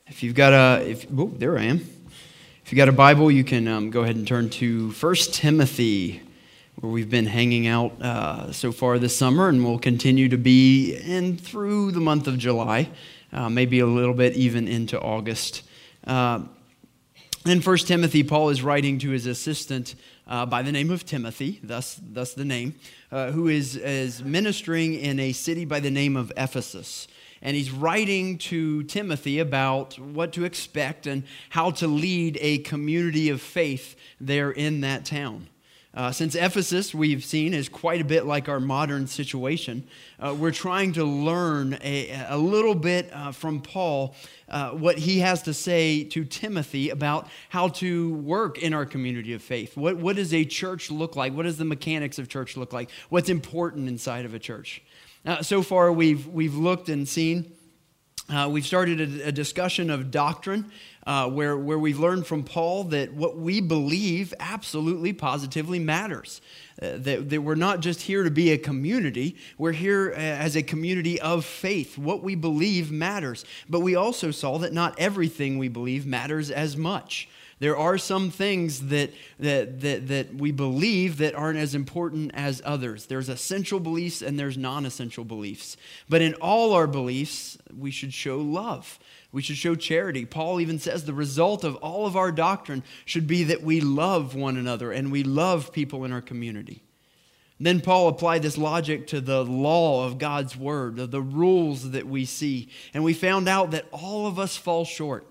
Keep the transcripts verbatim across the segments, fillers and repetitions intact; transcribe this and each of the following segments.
If you've got a, if oh, there I am. If you've got a Bible, you can um, go ahead and turn to First Timothy, where we've been hanging out uh, so far this summer, and we'll continue to be in through the month of July, uh, maybe a little bit even into August. Uh, in First Timothy, Paul is writing to his assistant uh, by the name of Timothy, thus, thus the name, uh, who is, is ministering in a city by the name of Ephesus. And he's writing to Timothy about what to expect and how to lead a community of faith there in that town. Uh, since Ephesus, we've seen, is quite a bit like our modern situation, uh, we're trying to learn a, a little bit uh, from Paul uh, what he has to say to Timothy about how to work in our community of faith. What, what does a church look like? What does the mechanics of church look like? What's important inside of a church? Uh, so far, we've we've looked and seen. Uh, we've started a, a discussion of doctrine, uh, where where we've learned from Paul that what we believe absolutely, positively matters. Uh, that, that we're not just here to be a community; we're here as a community of faith. What we believe matters, but we also saw that not everything we believe matters as much. There are some things that, that that that we believe that aren't as important as others. There's essential beliefs and there's non-essential beliefs. But in all our beliefs, we should show love. We should show charity. Paul even says the result of all of our doctrine should be that we love one another and we love people in our community. Then Paul applied this logic to the law of God's word, the rules that we see. And we found out that all of us fall short.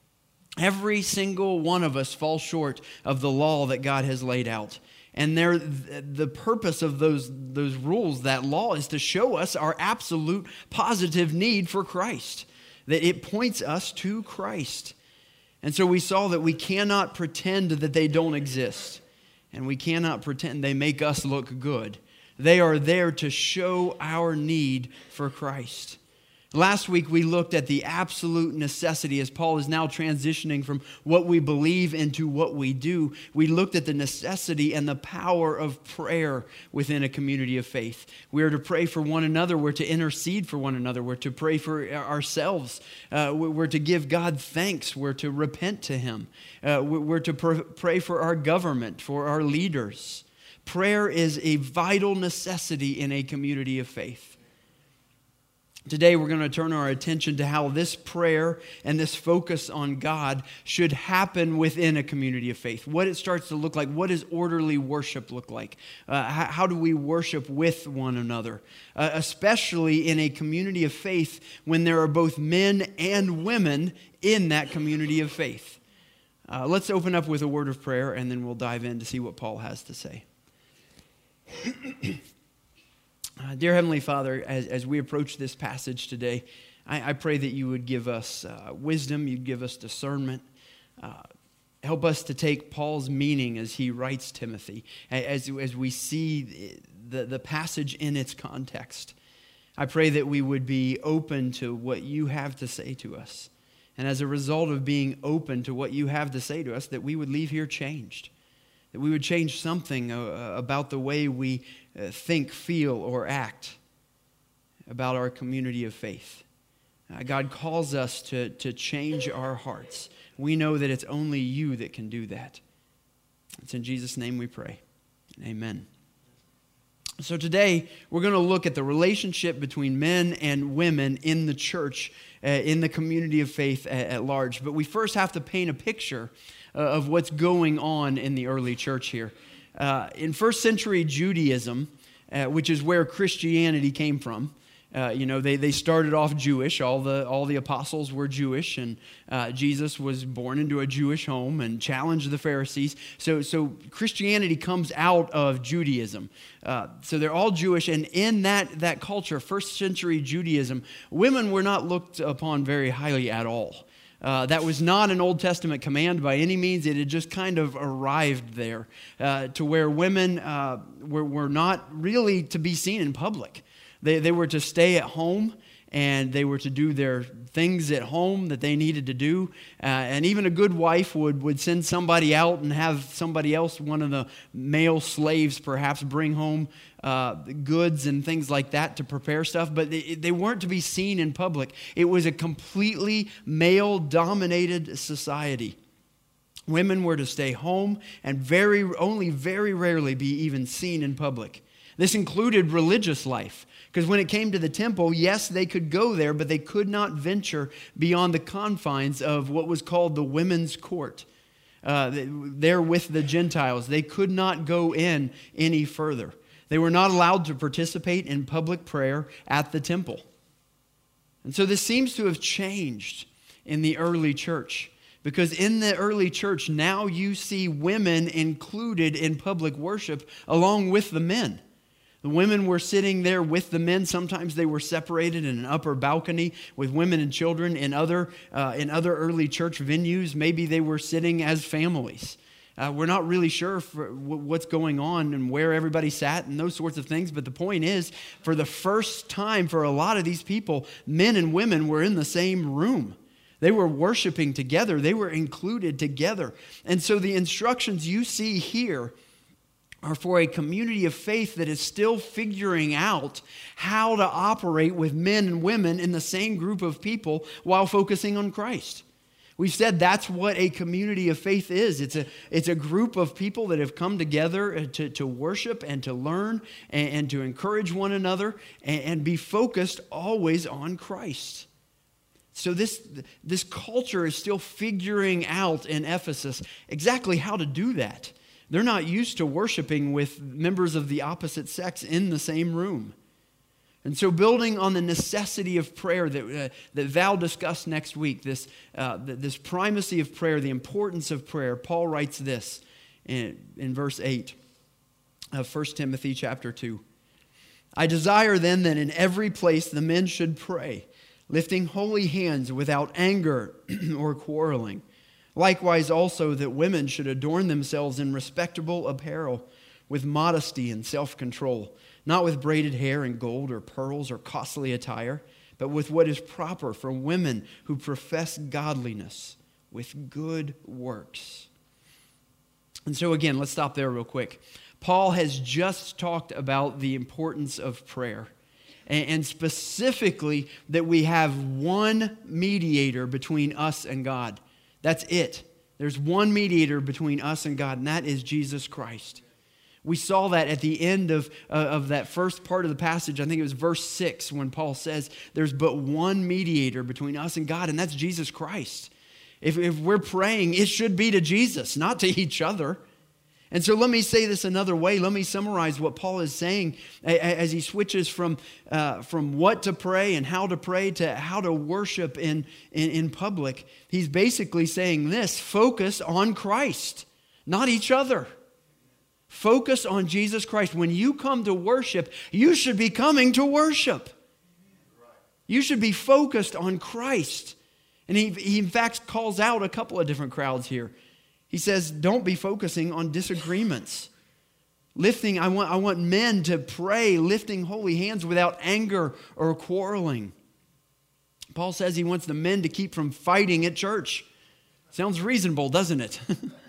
Every single one of us falls short of the law that God has laid out. And there, the purpose of those, those rules, that law, is to show us our absolute positive need for Christ. That it points us to Christ. And so we saw that we cannot pretend that they don't exist. And we cannot pretend they make us look good. They are there to show our need for Christ. Last week, we looked at the absolute necessity, as Paul is now transitioning from what we believe into what we do. We looked at the necessity and the power of prayer within a community of faith. We are to pray for one another. We're to intercede for one another. We're to pray for ourselves. Uh, we're to give God thanks. We're to repent to Him. Uh, we're to pr- pray for our government, for our leaders. Prayer is a vital necessity in a community of faith. Today we're going to turn our attention to how this prayer and this focus on God should happen within a community of faith. What it starts to look like. What does orderly worship look like? Uh, how, how do we worship with one another? Uh, especially in a community of faith when there are both men and women in that community of faith. Uh, let's open up with a word of prayer and then we'll dive in to see what Paul has to say. Uh, dear Heavenly Father, as, as we approach this passage today, I, I pray that you would give us uh, wisdom, you'd give us discernment. Uh, help us to take Paul's meaning as he writes Timothy, as, as we see the, the passage in its context. I pray that we would be open to what you have to say to us. And as a result of being open to what you have to say to us, that we would leave here changed. That we would change something uh, about the way we uh, think, feel, or act about our community of faith. Uh, God calls us to, to change our hearts. We know that it's only you that can do that. It's in Jesus' name we pray. Amen. So today, we're going to look at the relationship between men and women in the church, uh, in the community of faith at, at large. But we first have to paint a picture uh, of what's going on in the early church here. Uh, in first century Judaism, uh, which is where Christianity came from, Uh, you know, they, they started off Jewish. All the all the apostles were Jewish, and uh, Jesus was born into a Jewish home and challenged the Pharisees. So, so Christianity comes out of Judaism. Uh, so they're all Jewish, and in that that culture, first century Judaism, women were not looked upon very highly at all. Uh, that was not an Old Testament command by any means. It had just kind of arrived there uh, to where women uh, were, were not really to be seen in public. They they were to stay at home and they were to do their things at home that they needed to do. Uh, and even a good wife would, would send somebody out and have somebody else, one of the male slaves perhaps, bring home uh, goods and things like that to prepare stuff. But they, they weren't to be seen in public. It was a completely male-dominated society. Women were to stay home and very only very rarely be even seen in public. This included religious life, because when it came to the temple, yes, they could go there, but they could not venture beyond the confines of what was called the women's court. Uh, there with the Gentiles, they could not go in any further. They were not allowed to participate in public prayer at the temple. And so this seems to have changed in the early church. Because in the early church, now you see women included in public worship along with the men. The women were sitting there with the men. Sometimes they were separated in an upper balcony with women and children. In other, uh, in other early church venues, maybe they were sitting as families. Uh, we're not really sure for what's going on and where everybody sat and those sorts of things. But the point is, for the first time for a lot of these people, men and women were in the same room. They were worshiping together. They were included together. And so the instructions you see here are for a community of faith that is still figuring out how to operate with men and women in the same group of people while focusing on Christ. We've said that's what a community of faith is. It's a, it's a group of people that have come together to, to worship and to learn and, and to encourage one another and, and be focused always on Christ. So this, this culture is still figuring out in Ephesus exactly how to do that. They're not used to worshiping with members of the opposite sex in the same room. And so building on the necessity of prayer that, uh, that Val discussed next week, this, uh, this primacy of prayer, the importance of prayer, Paul writes this in, in verse eight of First Timothy chapter two. I desire then that in every place the men should pray, lifting holy hands without anger or quarreling. Likewise also that women should adorn themselves in respectable apparel, with modesty and self-control, not with braided hair and gold or pearls or costly attire, but with what is proper for women who profess godliness with good works. And so again, let's stop there real quick. Paul has just talked about the importance of prayer. And specifically that we have one mediator between us and God. That's it. There's one mediator between us and God, and that is Jesus Christ. We saw that at the end of, uh, of that first part of the passage. I think it was verse six when Paul says there's but one mediator between us and God, and that's Jesus Christ. If, if we're praying, it should be to Jesus, not to each other. And so let me say this another way. Let me summarize what Paul is saying as he switches from uh, from what to pray and how to pray to how to worship in, in, in public. He's basically saying this: focus on Christ, not each other. Focus on Jesus Christ. When you come to worship, you should be coming to worship. You should be focused on Christ. And he, he in fact calls out a couple of different crowds here. He says, don't be focusing on disagreements. Lifting, I want, I want men to pray, lifting holy hands without anger or quarreling. Paul says he wants the men to keep from fighting at church. Sounds reasonable, doesn't it?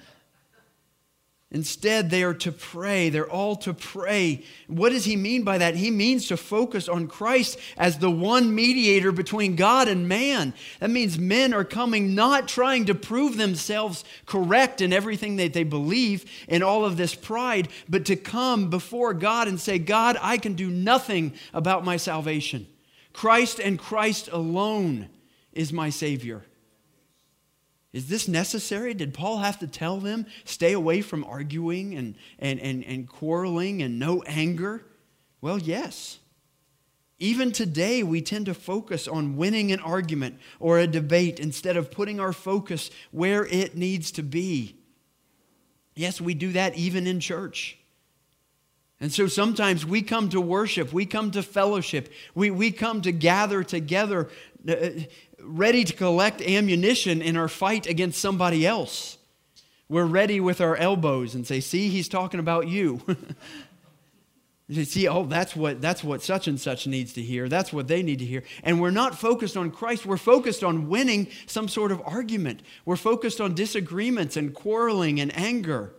Instead, they are to pray. They're all to pray. What does he mean by that? He means to focus on Christ as the one mediator between God and man. That means men are coming not trying to prove themselves correct in everything that they believe in all of this pride, but to come before God and say, God, I can do nothing about my salvation. Christ and Christ alone is my Savior. Is this necessary? Did Paul have to tell them, stay away from arguing and, and, and, and quarreling and no anger? Well, yes. Even today, we tend to focus on winning an argument or a debate instead of putting our focus where it needs to be. Yes, we do that even in church. And so sometimes we come to worship, we come to fellowship, we, we come to gather together, uh, ready to collect ammunition in our fight against somebody else. We're ready with our elbows and say, see, he's talking about you. They see, oh, that's what, that's what such and such needs to hear. That's what they need to hear. And we're not focused on Christ. We're focused on winning some sort of argument. We're focused on disagreements and quarreling and anger,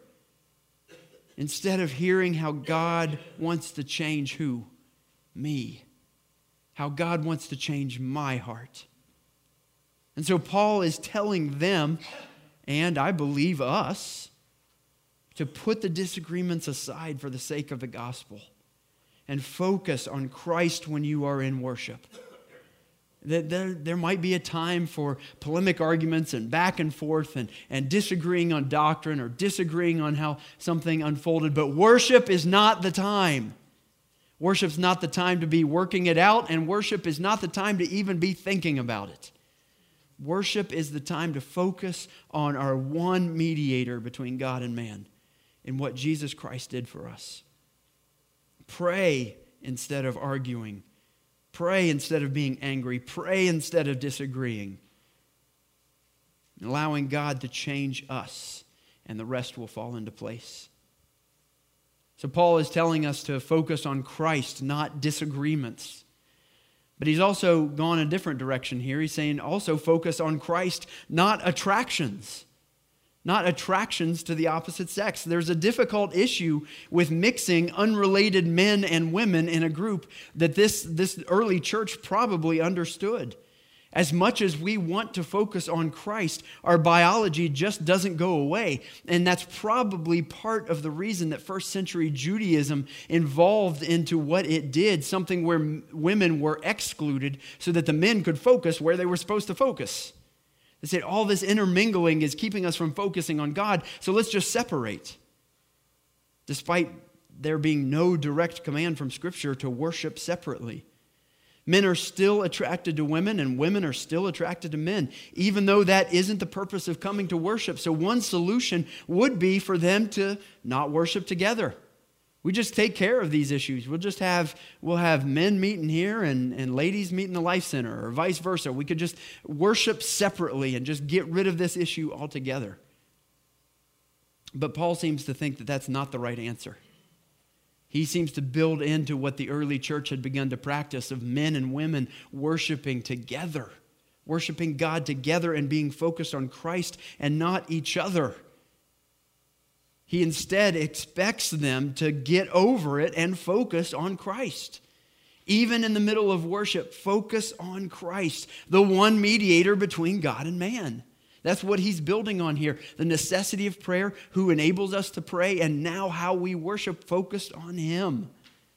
instead of hearing how God wants to change who? Me. How God wants to change my heart. And so Paul is telling them, and I believe us, to put the disagreements aside for the sake of the gospel and focus on Christ when you are in worship. There, there might be a time for polemic arguments and back and forth and, and disagreeing on doctrine or disagreeing on how something unfolded, but worship is not the time. Worship's not the time to be working it out, and worship is not the time to even be thinking about it. Worship is the time to focus on our one mediator between God and man and what Jesus Christ did for us. Pray instead of arguing. Pray instead of being angry. Pray instead of disagreeing. Allowing God to change us, and the rest will fall into place. So Paul is telling us to focus on Christ, not disagreements. But he's also gone a different direction here. He's saying also focus on Christ, not attractions. Not attractions to the opposite sex. There's a difficult issue with mixing unrelated men and women in a group that this, this early church probably understood. As much as we want to focus on Christ, our biology just doesn't go away. And that's probably part of the reason that first century Judaism evolved into what it did, something where women were excluded so that the men could focus where they were supposed to focus. They said all this intermingling is keeping us from focusing on God, so let's just separate. Despite there being no direct command from Scripture to worship separately. Men are still attracted to women, and women are still attracted to men, even though that isn't the purpose of coming to worship. So one solution would be for them to not worship together. We just take care of these issues. We'll just have we'll have men meeting here and, and ladies meet in the Life Center, or vice versa. We could just worship separately and just get rid of this issue altogether. But Paul seems to think that that's not the right answer. He seems to build into what the early church had begun to practice of men and women worshiping together, worshiping God together and being focused on Christ and not each other. He instead expects them to get over it and focus on Christ. Even in the middle of worship, focus on Christ, the one mediator between God and man. That's what he's building on here. The necessity of prayer, who enables us to pray, and now how we worship focused on him.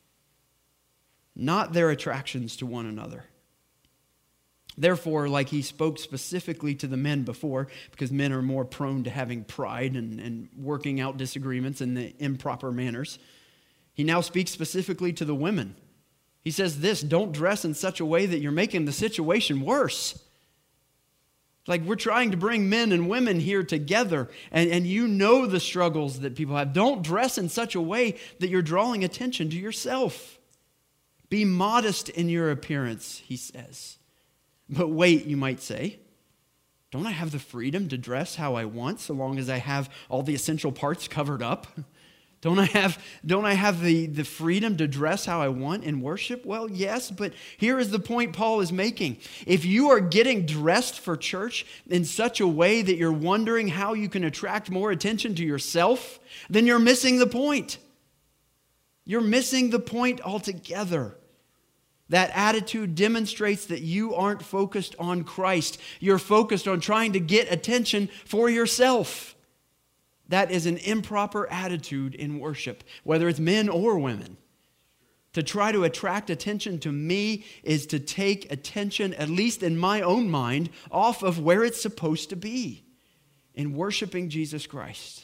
Not their attractions to one another. Therefore, like he spoke specifically to the men before, because men are more prone to having pride and, and working out disagreements in the improper manners, he now speaks specifically to the women. He says this, don't dress in such a way that you're making the situation worse. Like we're trying to bring men and women here together, and, and you know the struggles that people have. Don't dress in such a way that you're drawing attention to yourself. Be modest in your appearance, he says. But wait, you might say, don't I have the freedom to dress how I want so long as I have all the essential parts covered up? Don't I have, don't I have the, the freedom to dress how I want in worship? Well, yes, but here is the point Paul is making. If you are getting dressed for church in such a way that you're wondering how you can attract more attention to yourself, then you're missing the point. You're missing the point altogether. That attitude demonstrates that you aren't focused on Christ. You're focused on trying to get attention for yourself. That is an improper attitude in worship, whether it's men or women. To try to attract attention to me is to take attention, at least in my own mind, off of where it's supposed to be, in worshiping Jesus Christ.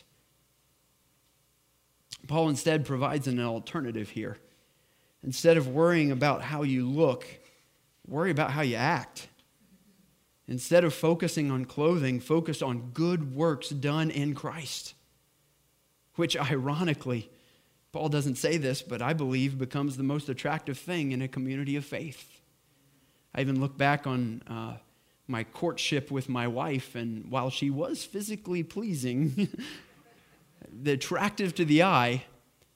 Paul instead provides an alternative here. Instead of worrying about how you look, worry about how you act. Instead of focusing on clothing, focus on good works done in Christ. Which ironically, Paul doesn't say this, but I believe becomes the most attractive thing in a community of faith. I even look back on uh, my courtship with my wife, and while she was physically pleasing, the attractive to the eye,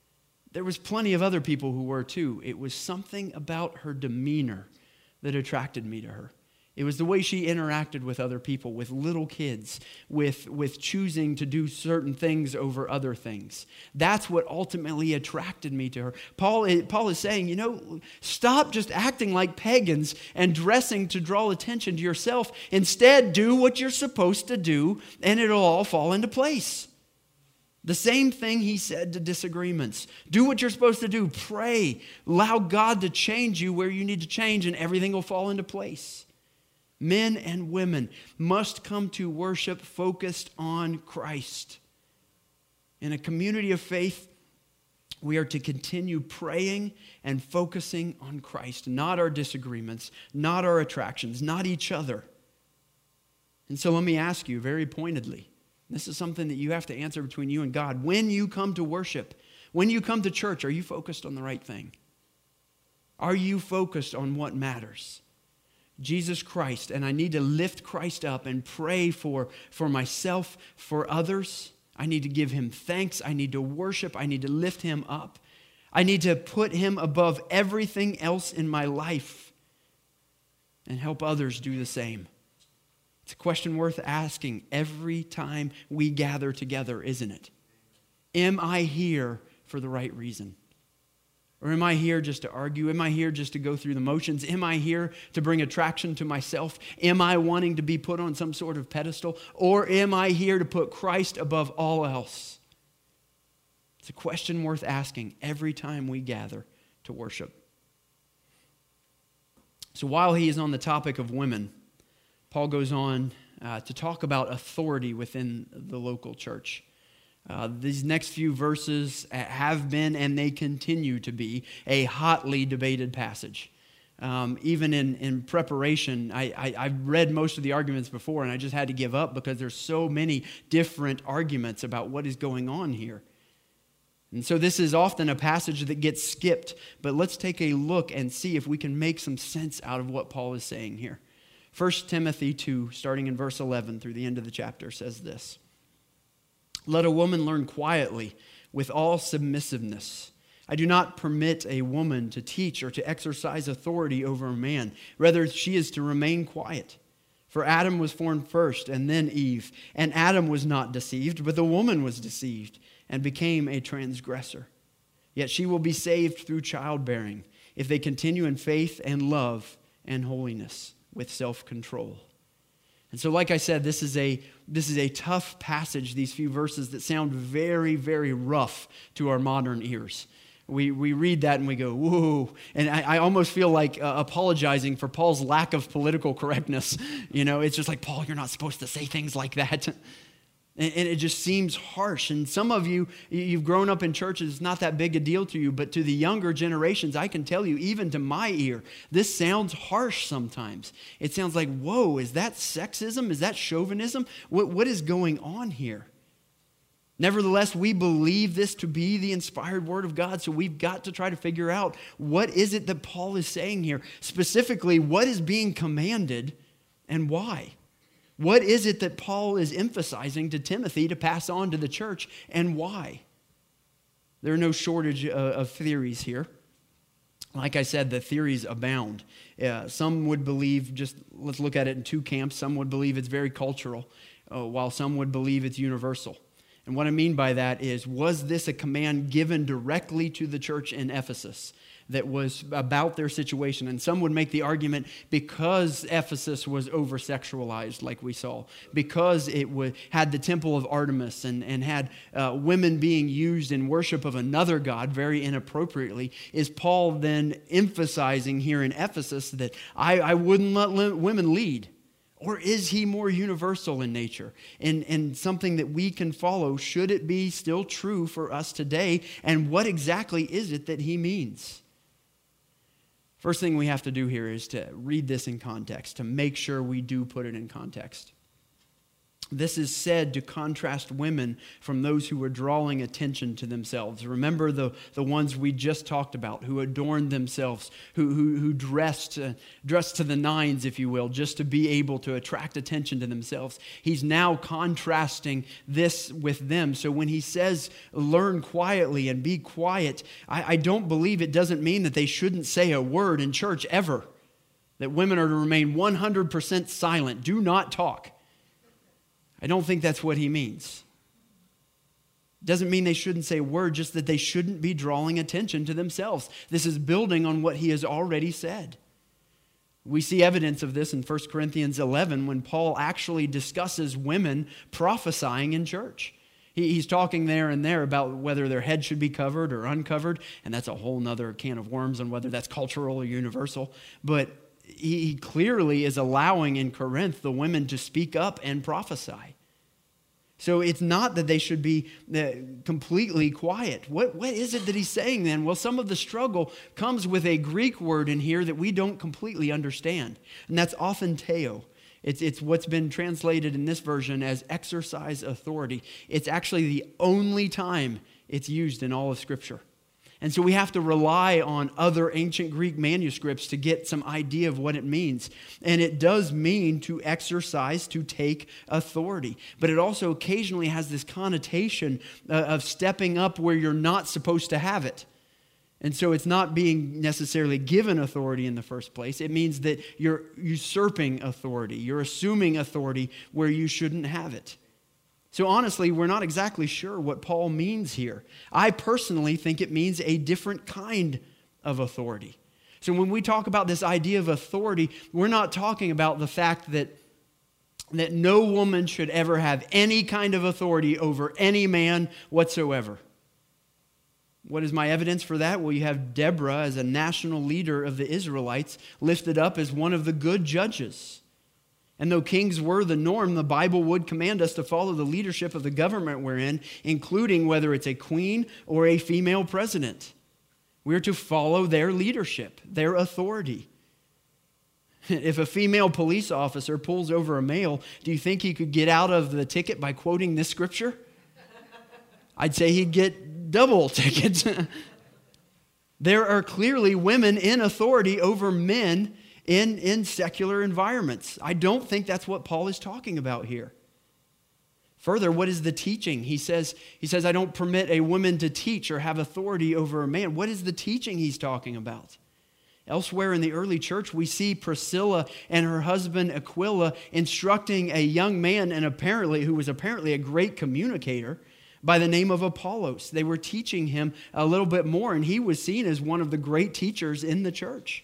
There was plenty of other people who were too. It was something about her demeanor that attracted me to her. It was the way she interacted with other people, with little kids, with, with choosing to do certain things over other things. That's what ultimately attracted me to her. Paul, Paul is saying, you know, stop just acting like pagans and dressing to draw attention to yourself. Instead, do what you're supposed to do, and it'll all fall into place. The same thing he said to disagreements. Do what you're supposed to do. Pray. Allow God to change you where you need to change, and everything will fall into place. Men and women must come to worship focused on Christ. In a community of faith, we are to continue praying and focusing on Christ, not our disagreements, not our attractions, not each other. And so let me ask you very pointedly, this is something that you have to answer between you and God. When you come to worship, when you come to church, are you focused on the right thing? Are you focused on what matters? Jesus Christ, and I need to lift Christ up and pray for, for myself, for others. I need to give him thanks. I need to worship. I need to lift him up. I need to put him above everything else in my life and help others do the same. It's a question worth asking every time we gather together, isn't it? Am I here for the right reason? Or am I here just to argue? Am I here just to go through the motions? Am I here to bring attraction to myself? Am I wanting to be put on some sort of pedestal? Or am I here to put Christ above all else? It's a question worth asking every time we gather to worship. So while he is on the topic of women, Paul goes on uh, to talk about authority within the local church. Uh, these next few verses have been, and they continue to be, a hotly debated passage. Um, even in, in preparation, I, I, I've read most of the arguments before, and I just had to give up because there's so many different arguments about what is going on here. And so this is often a passage that gets skipped, but let's take a look and see if we can make some sense out of what Paul is saying here. First Timothy two, starting in verse eleven through the end of the chapter, says this. Let a woman learn quietly with all submissiveness. I do not permit a woman to teach or to exercise authority over a man. Rather, she is to remain quiet. For Adam was formed first, and then Eve. And Adam was not deceived, but the woman was deceived and became a transgressor. Yet she will be saved through childbearing if they continue in faith and love and holiness with self-control. And so, like I said, this is a this is a tough passage, these few verses that sound very, very rough to our modern ears. We we read that and we go, whoa. And I, I almost feel like uh, apologizing for Paul's lack of political correctness. You know, it's just like, Paul, you're not supposed to say things like that. And, and it just seems harsh. And some of you, you've grown up in churches, it's not that big a deal to you. But to the younger generations, I can tell you, even to my ear, this sounds harsh sometimes. It sounds like, whoa, is that sexism? Is that chauvinism? What, what is going on here? Nevertheless, we believe this to be the inspired word of God, so we've got to try to figure out what is it that Paul is saying here. Specifically, what is being commanded and why? What is it that Paul is emphasizing to Timothy to pass on to the church, and why? There are no shortage of theories here. Like I said, the theories abound. Uh, some would believe, just let's look at it in two camps. Some would believe it's very cultural, uh, while some would believe it's universal. And what I mean by that is, was this a command given directly to the church in Ephesus that was about their situation? And some would make the argument because Ephesus was over-sexualized, like we saw, because it would, had the temple of Artemis and, and had uh, women being used in worship of another god very inappropriately, is Paul then emphasizing here in Ephesus that I, I wouldn't let li- women lead? Or is he more universal in nature and, and something that we can follow? Should it be still true for us today? And what exactly is it that he means? First thing we have to do here is to read this in context, to make sure we do put it in context. This is said to contrast women from those who were drawing attention to themselves. Remember the, the ones we just talked about, who adorned themselves, who, who, who dressed, uh, dressed to the nines, if you will, just to be able to attract attention to themselves. He's now contrasting this with them. So when he says, learn quietly and be quiet, I, I don't believe it doesn't mean that they shouldn't say a word in church ever. That women are to remain one hundred percent silent. Do not talk. I don't think that's what he means. Doesn't mean they shouldn't say a word, just that they shouldn't be drawing attention to themselves. This is building on what he has already said. We see evidence of this in First Corinthians eleven when Paul actually discusses women prophesying in church. He, he's talking there and there about whether their head should be covered or uncovered, and that's a whole nother can of worms on whether that's cultural or universal. But he clearly is allowing in Corinth the women to speak up and prophesy. So it's not that they should be completely quiet. What, what is it that he's saying then? Well, some of the struggle comes with a Greek word in here that we don't completely understand, and that's authenteo. It's, it's what's been translated in this version as exercise authority. It's actually the only time it's used in all of Scripture. And so we have to rely on other ancient Greek manuscripts to get some idea of what it means. And it does mean to exercise, to take authority. But it also occasionally has this connotation uh, of stepping up where you're not supposed to have it. And so it's not being necessarily given authority in the first place. It means that you're usurping authority. You're assuming authority where you shouldn't have it. So honestly, we're not exactly sure what Paul means here. I personally think it means a different kind of authority. So when we talk about this idea of authority, we're not talking about the fact that, that no woman should ever have any kind of authority over any man whatsoever. What is my evidence for that? Well, you have Deborah as a national leader of the Israelites lifted up as one of the good judges. And though kings were the norm, the Bible would command us to follow the leadership of the government we're in, including whether it's a queen or a female president. We're to follow their leadership, their authority. If a female police officer pulls over a male, do you think he could get out of the ticket by quoting this scripture? I'd say he'd get double tickets. There are clearly women in authority over men In, in secular environments. I don't think that's what Paul is talking about here. Further, what is the teaching? He says, he says, I don't permit a woman to teach or have authority over a man. What is the teaching he's talking about? Elsewhere in the early church, we see Priscilla and her husband Aquila instructing a young man, and apparently who was apparently a great communicator, by the name of Apollos. They were teaching him a little bit more, and he was seen as one of the great teachers in the church.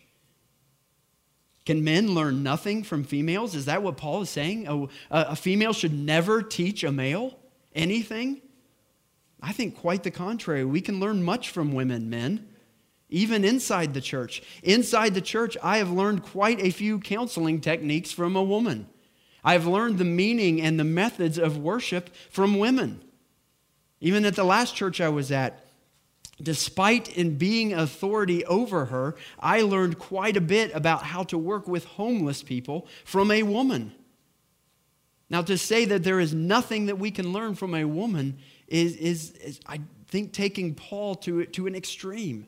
Can men learn nothing from females? Is that what Paul is saying? A, a female should never teach a male anything? I think quite the contrary. We can learn much from women, men, even inside the church. Inside the church, I have learned quite a few counseling techniques from a woman. I've learned the meaning and the methods of worship from women. Even at the last church I was at, despite in being authority over her, I learned quite a bit about how to work with homeless people from a woman. Now, to say that there is nothing that we can learn from a woman is, is, is I think, taking Paul to, to an extreme.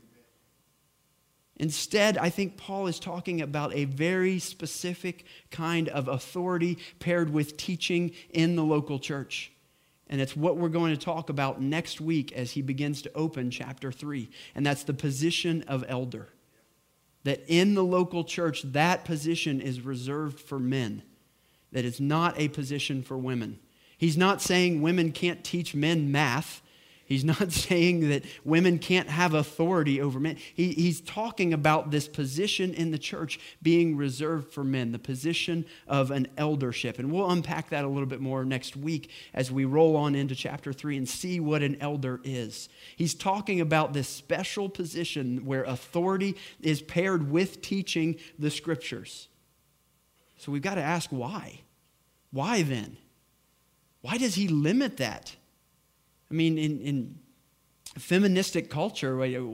Instead, I think Paul is talking about a very specific kind of authority paired with teaching in the local church. And it's what we're going to talk about next week as he begins to open chapter three. And that's the position of elder. That in the local church, that position is reserved for men. That it's not a position for women. He's not saying women can't teach men math. He's not saying that women can't have authority over men. He, he's talking about this position in the church being reserved for men, the position of an eldership. And we'll unpack that a little bit more next week as we roll on into chapter three and see what an elder is. He's talking about this special position where authority is paired with teaching the scriptures. So we've got to ask why. Why then? Why does he limit that? I mean, in, in feministic culture,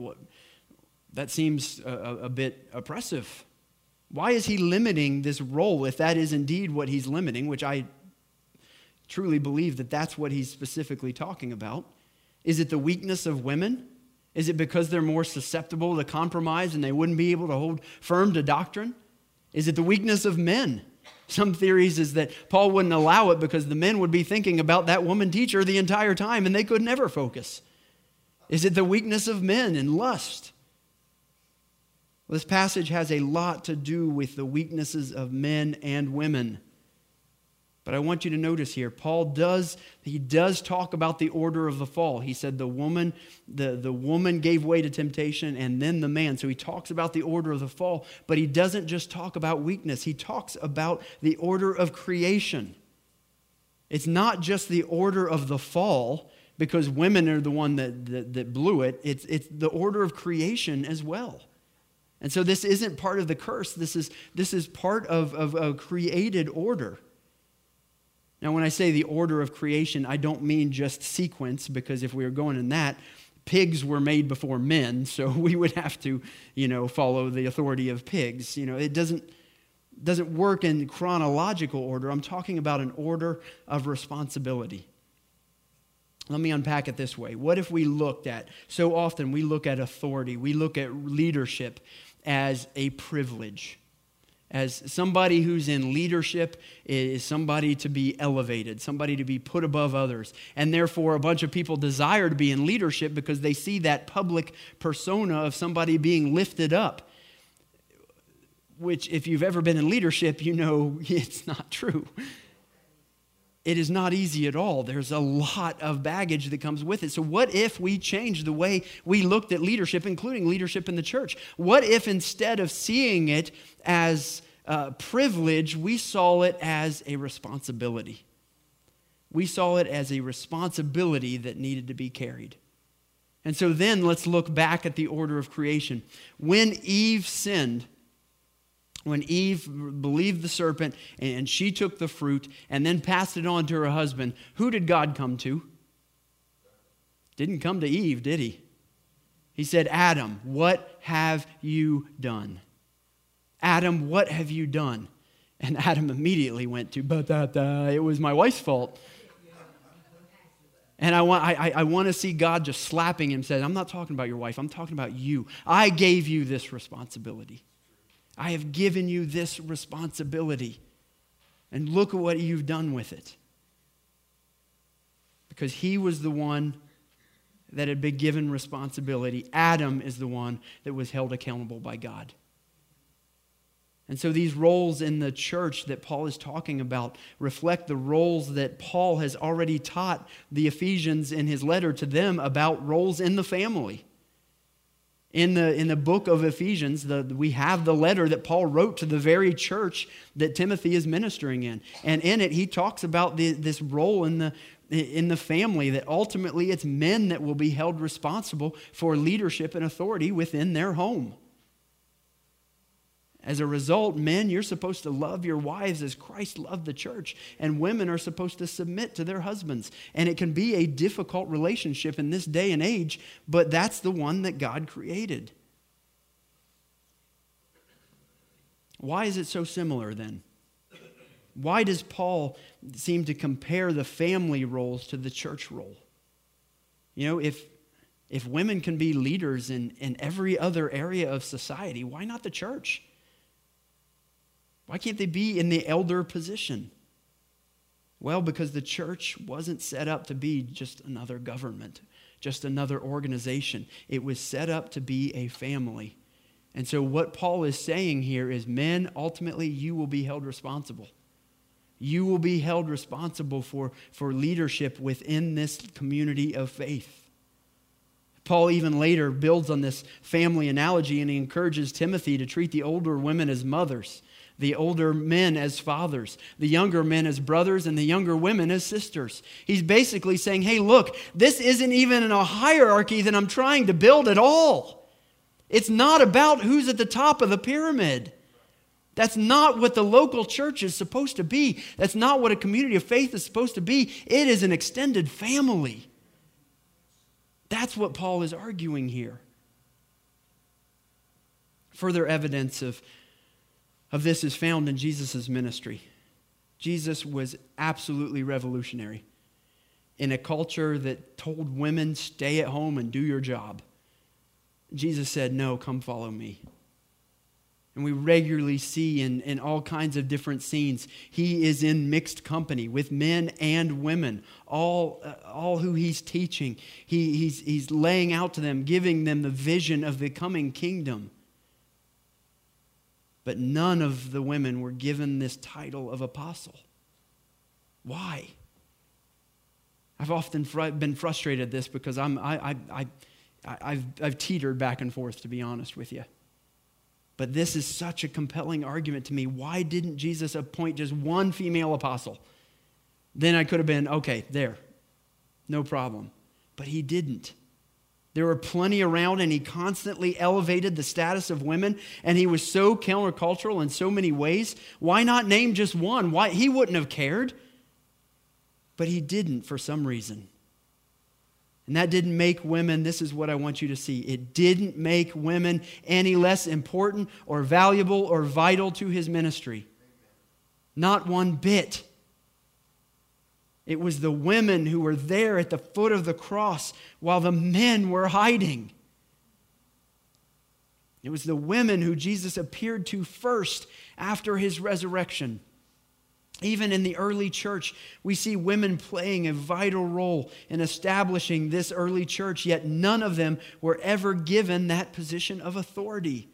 that seems a, a bit oppressive. Why is he limiting this role if that is indeed what he's limiting, which I truly believe that that's what he's specifically talking about. Is it the weakness of women? Is it because they're more susceptible to compromise and they wouldn't be able to hold firm to doctrine? Is it the weakness of men? Some theories is that Paul wouldn't allow it because the men would be thinking about that woman teacher the entire time and they could never focus. Is it the weakness of men and lust? This passage has a lot to do with the weaknesses of men and women. But I want you to notice here, Paul does, he does talk about the order of the fall. He said the woman, the, the woman gave way to temptation and then the man. So he talks about the order of the fall, but he doesn't just talk about weakness. He talks about the order of creation. It's not just the order of the fall because women are the one that, that, that blew it. It's, it's the order of creation as well. And so this isn't part of the curse. This is, this is part of, of a created order. Now, when I say the order of creation, I don't mean just sequence, because if we were going in that, pigs were made before men, so we would have to, you know, follow the authority of pigs. You know, it doesn't, doesn't work in chronological order. I'm talking about an order of responsibility. Let me unpack it this way. What if we looked at, so often we look at authority, we look at leadership as a privilege. As somebody who's in leadership is somebody to be elevated, somebody to be put above others. And therefore, a bunch of people desire to be in leadership because they see that public persona of somebody being lifted up. Which, if you've ever been in leadership, you know it's not true. It is not easy at all. There's a lot of baggage that comes with it. So what if we changed the way we looked at leadership, including leadership in the church? What if instead of seeing it as a privilege, we saw it as a responsibility? We saw it as a responsibility that needed to be carried. And so then let's look back at the order of creation. When Eve sinned, when Eve believed the serpent and she took the fruit and then passed it on to her husband, who did God come to? Didn't come to Eve, did he? He said, Adam, what have you done? Adam, what have you done? And Adam immediately went to, but that uh, it was my wife's fault. And I want, I, I want to see God just slapping him, saying, I'm not talking about your wife, I'm talking about you. I gave you this responsibility. I have given you this responsibility. And look at what you've done with it. Because he was the one that had been given responsibility. Adam is the one that was held accountable by God. And so these roles in the church that Paul is talking about reflect the roles that Paul has already taught the Ephesians in his letter to them about roles in the family. In the, in the book of Ephesians, the, we have the letter that Paul wrote to the very church that Timothy is ministering in. And in it, he talks about the, this role in the, in the family, that ultimately it's men that will be held responsible for leadership and authority within their home. As a result, men, you're supposed to love your wives as Christ loved the church. And women are supposed to submit to their husbands. And it can be a difficult relationship in this day and age, but that's the one that God created. Why is it so similar then? Why does Paul seem to compare the family roles to the church role? You know, if, if women can be leaders in, in every other area of society, why not the church? Why can't they be in the elder position? Well, because the church wasn't set up to be just another government, just another organization. It was set up to be a family. And so what Paul is saying here is, men, ultimately you will be held responsible. You will be held responsible for, for leadership within this community of faith. Paul even later builds on this family analogy, and he encourages Timothy to treat the older women as mothers, the older men as fathers, the younger men as brothers, and the younger women as sisters. He's basically saying, hey, look, this isn't even a hierarchy that I'm trying to build at all. It's not about who's at the top of the pyramid. That's not what the local church is supposed to be. That's not what a community of faith is supposed to be. It is an extended family. That's what Paul is arguing here. Further evidence of Of this is found in Jesus' ministry. Jesus was absolutely revolutionary in a culture that told women, stay at home and do your job. Jesus said, no, come follow me. And we regularly see in, in all kinds of different scenes, he is in mixed company with men and women, all, uh, all who he's teaching. He, he's, he's laying out to them, giving them the vision of the coming kingdom. But none of the women were given this title of apostle. Why? I've often fr- been frustrated at this because I'm, I, I, I, I've, I've teetered back and forth, to be honest with you. But this is such a compelling argument to me. Why didn't Jesus appoint just one female apostle? Then I could have been, okay, there, no problem. But he didn't. There were plenty around, and he constantly elevated the status of women, and he was so countercultural in so many ways. Why not name just one? Why? He wouldn't have cared. But he didn't for some reason. And that didn't make women, this is what I want you to see, it didn't make women any less important or valuable or vital to his ministry. Not one bit. It was the women who were there at the foot of the cross while the men were hiding. It was the women who Jesus appeared to first after his resurrection. Even in the early church, we see women playing a vital role in establishing this early church, yet none of them were ever given that position of authority.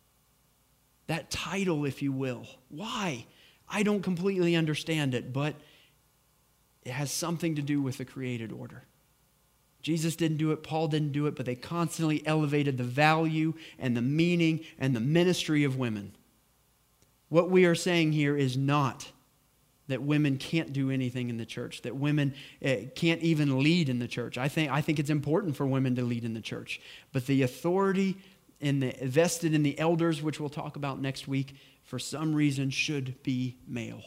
That title, if you will. Why? I don't completely understand it, but it has something to do with the created order. Jesus didn't do it, Paul didn't do it, but they constantly elevated the value and the meaning and the ministry of women. What we are saying here is not that women can't do anything in the church, that women uh, can't even lead in the church. I think, I think it's important for women to lead in the church. But the authority in the, vested in the elders, which we'll talk about next week, for some reason should be male.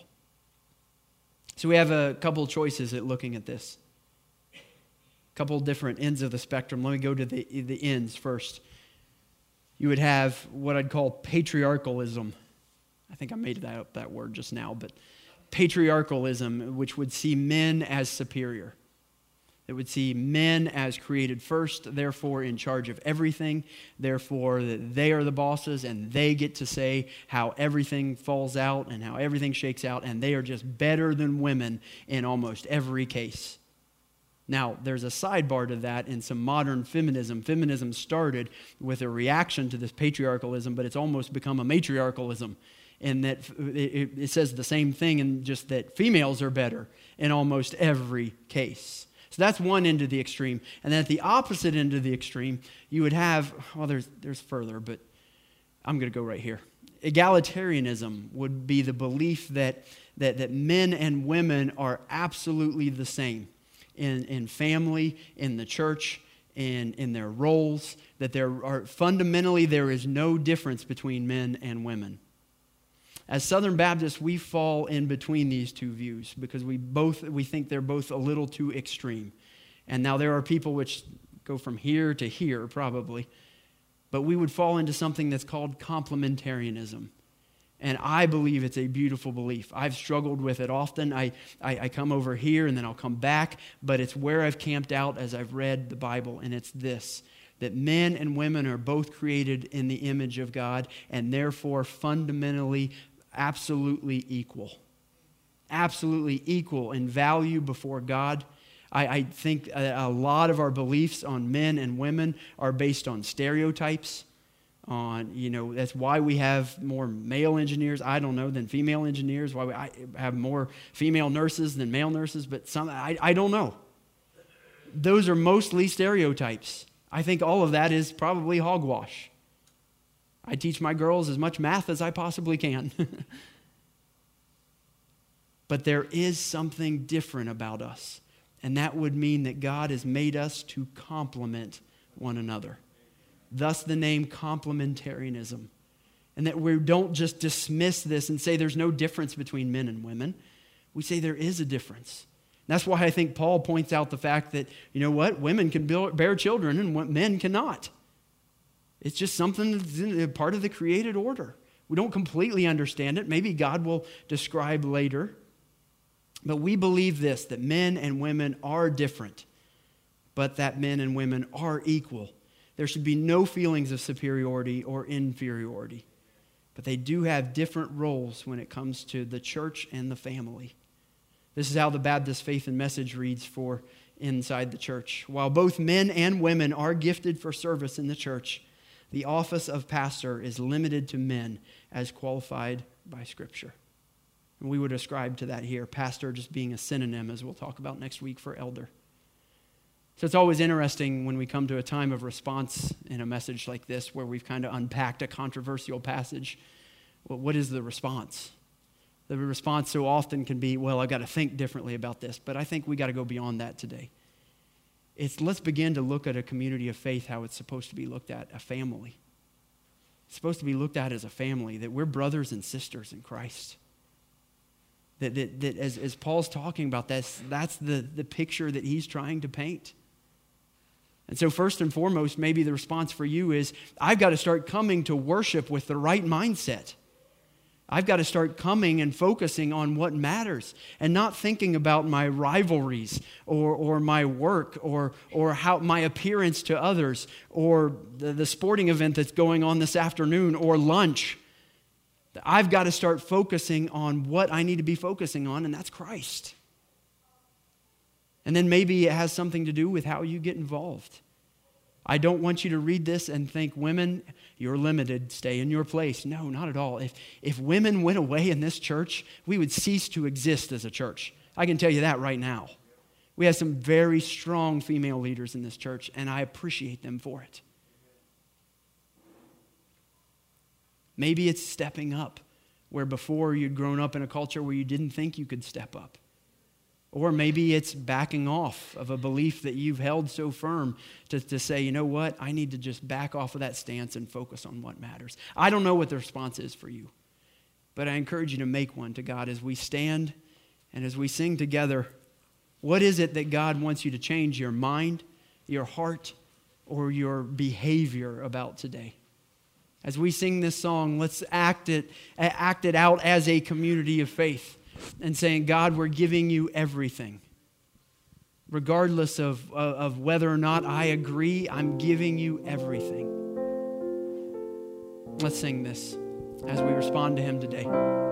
So we have a couple of choices at looking at this. A couple of different ends of the spectrum. Let me go to the, the ends first. You would have what I'd call patriarchalism. I think I made that up, that word just now, but patriarchalism, which would see men as superior. It would see men as created first, therefore in charge of everything, therefore that they are the bosses and they get to say how everything falls out and how everything shakes out, and they are just better than women in almost every case. Now, there's a sidebar to that in some modern feminism. Feminism started with a reaction to this patriarchalism, but it's almost become a matriarchalism. And that it, it says the same thing, and just that females are better in almost every case. So that's one end of the extreme. And then at the opposite end of the extreme, you would have, well, there's, there's further, but I'm going to go right here. Egalitarianism would be the belief that, that, that men and women are absolutely the same in, in family, in the church, in, in their roles, that there are fundamentally there is no difference between men and women. As Southern Baptists, we fall in between these two views because we both we think they're both a little too extreme. And now there are people which go from here to here, probably. But we would fall into something that's called complementarianism. And I believe it's a beautiful belief. I've struggled with it often. I, I, I come over here and then I'll come back, but it's where I've camped out as I've read the Bible, and it's this: that men and women are both created in the image of God and therefore fundamentally absolutely equal. Absolutely equal in value before God. I, I think a, a lot of our beliefs on men and women are based on stereotypes. On, you know, that's why we have more male engineers, I don't know, than female engineers. Why we I have more female nurses than male nurses, but some, I, I don't know. Those are mostly stereotypes. I think all of that is probably hogwash. I teach my girls as much math as I possibly can. But there is something different about us. And that would mean that God has made us to complement one another. Thus the name complementarianism. And that we don't just dismiss this and say there's no difference between men and women. We say there is a difference. And that's why I think Paul points out the fact that, you know what, women can bear children and men cannot. It's just something that's part of the created order. We don't completely understand it. Maybe God will describe later. But we believe this, that men and women are different, but that men and women are equal. There should be no feelings of superiority or inferiority. But they do have different roles when it comes to the church and the family. This is how the Baptist Faith and Message reads for inside the church. While both men and women are gifted for service in the church, the office of pastor is limited to men as qualified by Scripture. And we would ascribe to that here, pastor just being a synonym, as we'll talk about next week, for elder. So it's always interesting when we come to a time of response in a message like this where we've kind of unpacked a controversial passage. Well, what is the response? The response so often can be, well, I've got to think differently about this. But I think we got to go beyond that today. It's let's begin to look at a community of faith how it's supposed to be looked at, a family. It's supposed to be looked at as a family, that we're brothers and sisters in Christ. That, that, that as, as Paul's talking about this, that's the, the picture that he's trying to paint. And so first and foremost, maybe the response for you is, I've got to start coming to worship with the right mindset. I've got to start coming and focusing on what matters and not thinking about my rivalries or, or my work or, or how my appearance to others or the, the sporting event that's going on this afternoon or lunch. I've got to start focusing on what I need to be focusing on, and that's Christ. And then maybe it has something to do with how you get involved. I don't want you to read this and think, women, you're limited, stay in your place. No, not at all. If, if women went away in this church, we would cease to exist as a church. I can tell you that right now. We have some very strong female leaders in this church, and I appreciate them for it. Maybe it's stepping up, where before you'd grown up in a culture where you didn't think you could step up. Or maybe it's backing off of a belief that you've held so firm to, to say, you know what, I need to just back off of that stance and focus on what matters. I don't know what the response is for you, but I encourage you to make one to God as we stand and as we sing together. What is it that God wants you to change your mind, your heart, or your behavior about today? As we sing this song, let's act it, act it out as a community of faith. And saying, God, we're giving you everything. Regardless of, of whether or not I agree, I'm giving you everything. Let's sing this as we respond to him today.